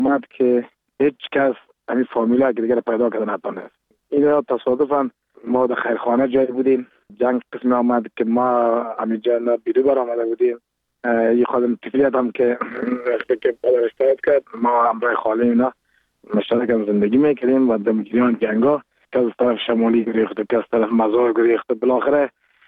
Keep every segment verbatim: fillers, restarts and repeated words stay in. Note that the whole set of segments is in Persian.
اومد که هیچ کس همین فامیلا که دیگر پیدا کردن نتونست. این تصادفاً ما در خیرخانه جای بودیم، جنگ قسمی آمد که ما همینجا بیرو بر آمده بودیم. یه خادم طفلیت هم که وقتی که پدرش فوت کرد ما همراه خاله اینا مشترک زندگی میکردیم و در جریان جنگا که از طرف شمالی گریخت و که از طرف مزار گریخت. بالاخره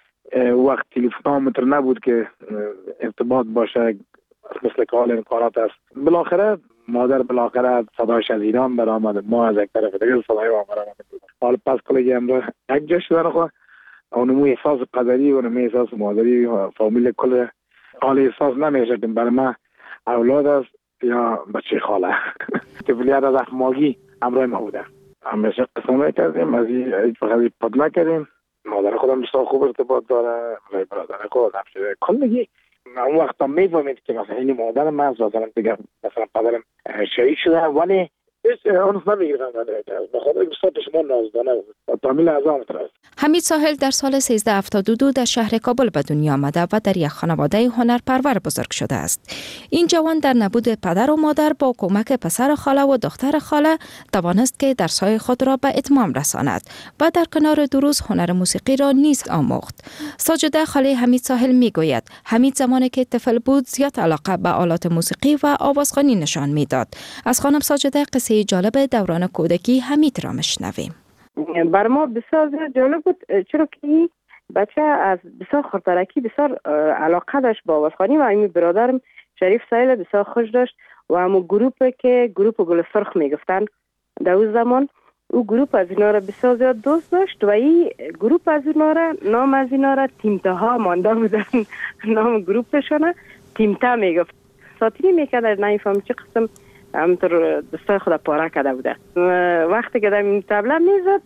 وقت تلفن‌متر نبود که ارتباط باشه مثل که حال امکانات است. بالاخره مادر بالاخره صدایش از ایران برآمد، ما از یک طرف دیگه صدای ما برآمد. حالا پس کلی امروز یک جا شدن خو اونمو احساس پدری و اونمو احساس مادری و فامیل کل حال احساس نمیشه که برای من اولاد است یا بچه خاله. طفلیت از اخماگی همراه ما بوده. همیشه قسم کردیم از این هیچ وقت پد نکردیم. مادر خودم بسیار خوب ارتباط داره و برادر خود همشه کلگی. اون وقت هم میفهمید که مثلا این مادر من مثلا دیگه مثلا پدرم شهید شده ولی اونس نمیگیرم بخاطر بسیار شما نازدانه بود تامیل اعظام ترست. حمید ساحل در سال سیزده هفتاد و دو در شهر کابل به دنیا آمده و در یک خانواده هنرپرور بزرگ شده است. این جوان در نبود پدر و مادر با کمک پسر خاله و دختر خاله توانست که درس‌های خود را به اتمام رساند و در کنار دروس هنر موسیقی را نیز آموخت. ساجده خاله حمید ساحل میگوید حمید زمانی که طفل بود زیاد علاقه به آلات موسیقی و آوازخوانی نشان میداد. از خانم ساجده قصه جالب دوران کودکی حمید را میشنویم. بر ما بسیار جالب بود چرا که بچه از بسیار خردرکی بسیار علاقه داشت با آوازخوانی و این برادرم شریف ساحل بسیار خوش داشت و همون گروپ که گروپ گل سرخ میگفتن در اون زمان او گروپ از اینا را بسیار زیاد دوست داشت و این گروپ از اینا را نام از اینا را تیمته ها مانده بودن. نام گروپشونه تیمته میگفت. ساتری میکرد نمیفهم چه قسم همطور دستای خود پاره کرده بوده. وقتی که در تبله میزد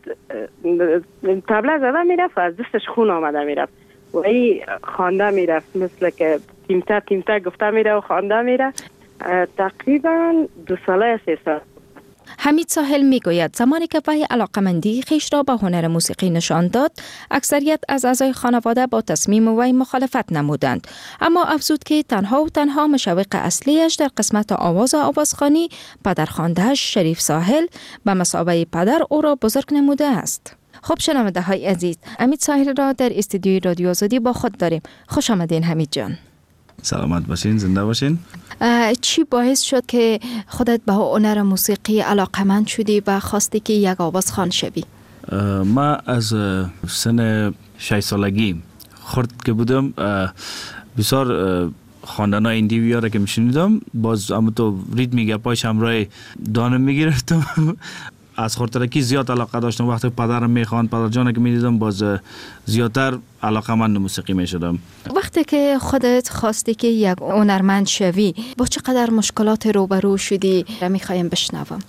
تبله زده میرفت از دستش خون آمده میرفت و این خوانده میرفت مثل که تیمته تیمته گفته میره و خوانده میره. تقریبا دو ساله سه سال. حمید ساحل میگوید زمانی که وی علاقمندی خیش را به هنر موسیقی نشان داد اکثریت از اعضای خانواده با تصمیم وی مخالفت نمودند، اما افزود که تنها و تنها مشوق اصلیش در قسمت آواز و آوازخوانی پدرخوانده‌اش شریف ساحل به مثابه پدر او را بزرگ نموده است. خب شنونده های عزیز، حمید ساحل را در استودیوی رادیو آزادی با خود داریم. خوش آمدین حمید جان. سلامت باشین، زنده باشین. چی باعث شد که خودت به هنر موسیقی علاقمند شدی و خواستی که یک آوازخوان شوی؟ ما از سن شش سالگی خرد که بودم بسیار خواندنای ایندی را که میشنیدم، باز اما تو ریتمی گپایش همراه دانم میگرفتم. از خردترکی زیاد علاقه داشتم. وقتی پدرم میخواند، پدر جان که میدیدم، باز زیادتر علاقه مند موسیقی میشدم. وقتی که خودت خواستی که یک هنرمند شوی با چقدر مشکلات روبرو شدی میخوایم بشنوم؟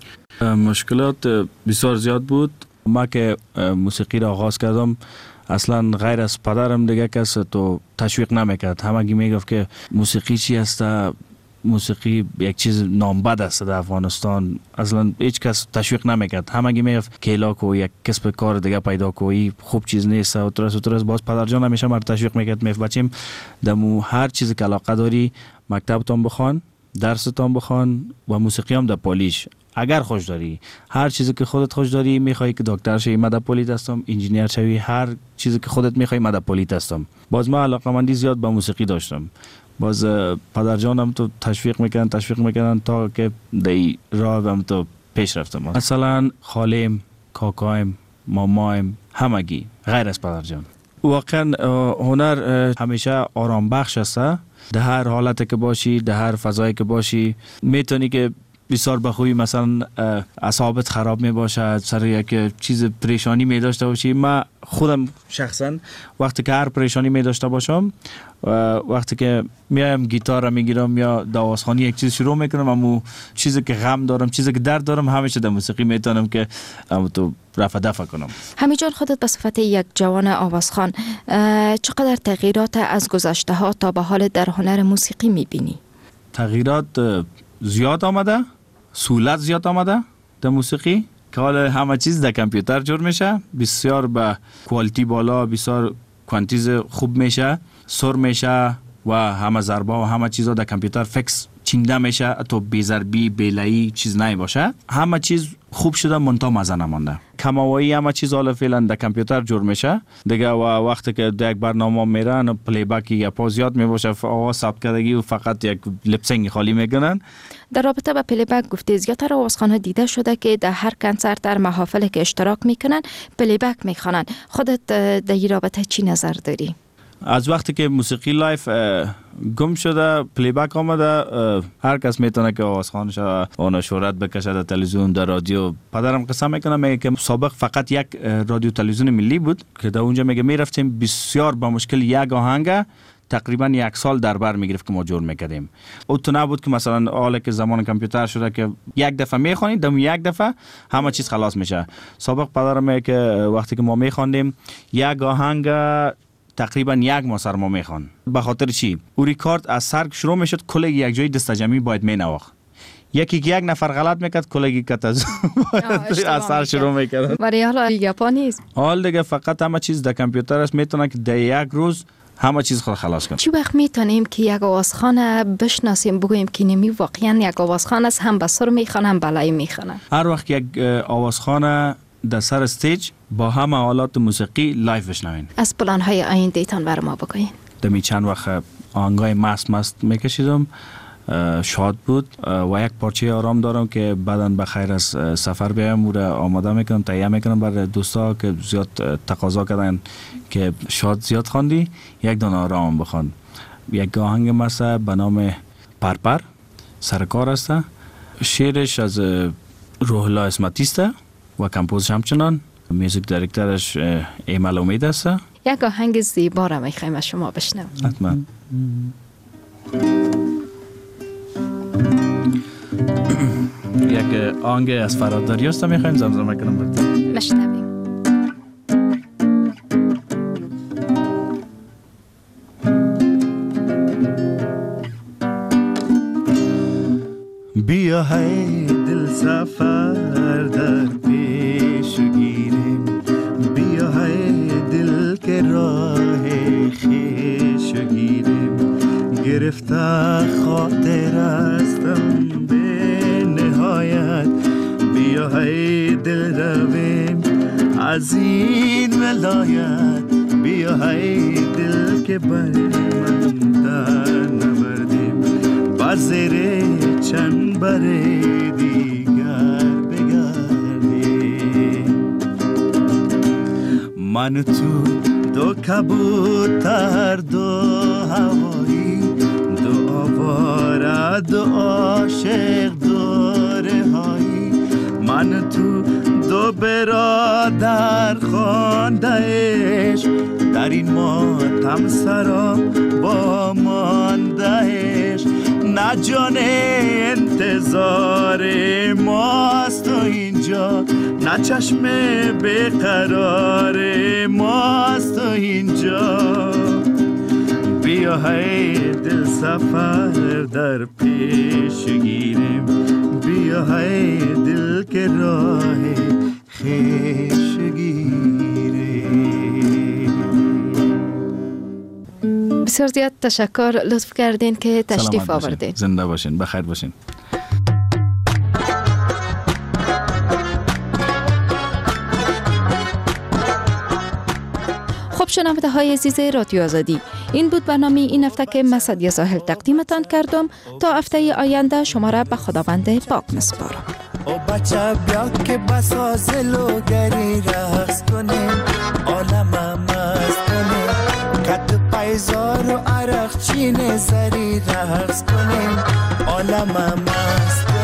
مشکلات بسیار زیاد بود. ما که موسیقی را آغاز کردم اصلا غیر از پدرم دیگه کس تو تشویق نمیکرد. همگی میگفت که موسیقی چی است، موسیقی یک چیز نامبد است در افغانستان. اصلا هیچ کس تشویق نمیکرد. همگی میگفت کیلا کو یک کسب کار دیگه پیدا کوی خوب چیز نیست. و ترس و ترس باز پدر جان همیشه مرا تشویق میکرد، میگفت بچیم دمو هر چیزی که علاقه داری مکتبتون بخوان، درستون بخوان و موسیقی هم در پالیش. اگر خوش داری هر چیزی که خودت خوش داری، میخوای که دکتر شوی، من در پلیس هستم، انجینیر شوی، هر چیزی که خودت میخوای من در پلیس هستم. باز من علاقه‌مندی زیاد به موسیقی داشتم. باز پدر جانم تو تشویق میکنن تشویق میکنن تا که دی راه هم تو پیش رفتم. مثلا خالیم، کاکایم، مامایم، همگی غیر از پدر جان. واقعا هنر همیشه آرام بخش است. در هر حالتی که باشی، در هر فضایی که باشی، میتونی که بسیار بخوی مثلا اعصابت خراب می باشد، سر یک چیز پریشانی می داشته باشی. من خودم شخصا وقتی که هر پریشانی می داشته باشم، وقتی که میایم گیتار را میگیرم یا آوازخوانی یک چیز شروع میکنم، اما چیزی که غم دارم، چیزی که درد دارم، همیشه در موسیقی میتونم که اما تو رفع دفع کنم. حمید جان، خودت به صفت یک جوان آوازخوان چقدر تغییرات از گذشته ها تا به حال در هنر موسیقی میبینی؟ تغییرات زیاد آمده، سهولت زیاد آمده در موسیقی که حالا همه چیز در کامپیوتر جور میشه، بسیار به کوالیتی بالا، بسیار کوانتیز خوب میشه، سر میشه و همه ضربه و همه چیزا در کامپیوتر فکس چینده میشه، تو بی‌ضربی بیلایی چیز نمی باشه. همه چیز خوب شده، منتها مزه نمانده. کماوایی همه چیز حالا فعلا در کامپیوتر جور میشه دیگه، و وقتی که یک برنامه میرن پلی بک یا پاز زیاد میباشه، آواز ثبت کردگی و فقط یک لپسینگ خالی میکنن. در رابطه با پلی بک گفته زیادتر آوازخوان‌ها دیده شده که در هر کنسرت در محافلی که اشتراک میکنن پلی بک میخوانن. خودت در این رابطه چی نظر داری؟ از وقتی که موسیقی لایف گم شده، پلی بک آمده، هر کس میتونه که آوازخوانش اون شهرت بکشه در تلویزیون، در رادیو. پدرم قسم میکنه میگه که سابق فقط یک رادیو تلویزیون ملی بود که در اونجا میگه میرفتیم بسیار با مشکل یک آهنگ تقریبا یک سال در بر میگرفت که ما جور میکردیم. او تو نبود که مثلا حالا که زمان کامپیوتر شده که یک دفعه میخوانید دم یک دفعه همه چیز خلاص میشه. سابق پدرم میگه که وقتی که ما میخواندیم یک آهنگ تقریبا یک ماه سر ما میخوان. به خاطر چی؟ او ریکارد از سر شروع میشد، کل یک جای دست جمعی باید مینواخت. یکی که یک نفر غلط میکرد، کلگی کت از از سر شروع میکرد. ولی حالا یپا نیست. حال دیگه فقط همه چیز در کامپیوتر است، میتونه که در یک روز همه چیز خود خلاص کنه. چی وقت میتونیم که یک آوازخوان بشناسیم، بگوییم که نمی واقعا یک آوازخوان است، هم بسر میخوانه هم بلای میخوانه؟ هر وقت یک آوازخوان در سر استیج با همه آلات موسیقی لایف بشنوین. از پلان های آینده تان بر ما بگوین. دمی چند وقت آهنگای مست مست میکشیدم، شاد بود و یک پارچه آرام دارم که بعداً به خیر از سفر بیایم و آماده میکنم، تهیه میکنم برای دوستا که زیاد تقاضا کردن که شاد زیاد خواندی، یک دانه آرام بخوان. یک آهنگ مثلا به نام پرپر سرکار است، شعرش از روح الله اسمتی است و کمپوزش همچنان، میوزیک دایرکتورش ایمل امید است. یک آهنگ زیبا را میخوایم از شما بشنویم. حتما. یک آهنگ از فراد دریاست میخوایم زمزمه کنم برد. مشنویم. بیا های دل سفر در پیش گیریم، بیا های دل که راه خیش گیریم، گرفته خاطر هستم به نهایت، بیا های دل رویم از این ولایت، بیا های دل که بر من در نبردیم، بر زیر چند بر دیگر بگردیم. من تو دو کبوتر، دو هوایی، دو آواره، دو عاشق، دو رهایی، من تو دو برادر خوانده عشق، در این ماتم سرا با مانده عشق، نه جان انتظار ماست و اینجا، نه چشم بیقرار ماست و اینجا، بیا های دل سفر در پیش گیریم، بیا های دل که راه خیش گیریم. بسیار زیاد تشکر، لطف کردین که تشریف آوردین. زنده باشین، بخیر باشین. خب شنونده های عزیز رادیو آزادی، این بود برنامه این هفته که من سعدیه زاهل تقدیمتان کردم. تا هفته آینده شما را به خداوند پاک میسپارم. او بچه بیا که بساز لوگری رقص کنیم، عالم مست کنیم، کت پیزار و عرق چین زری رقص کنیم، عالم مست کنیم.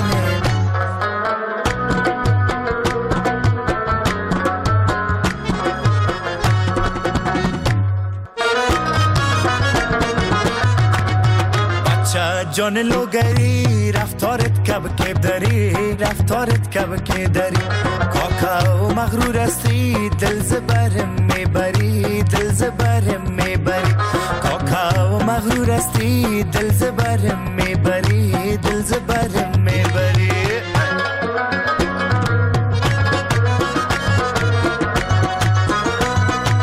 بچه جان لوگری رفتارت کب کب داری، رفتارت کب کب داری، کاکا و مغرور استی، دل زبرم میبری، دل زبرم میبری، کاکا و مغرور استی، دل زبرم میبری، دل زبرم میبری.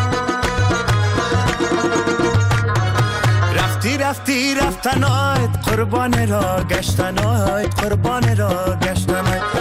رفتی رفتی رفتنات قربان را گشتن آی قربان را گشتن آی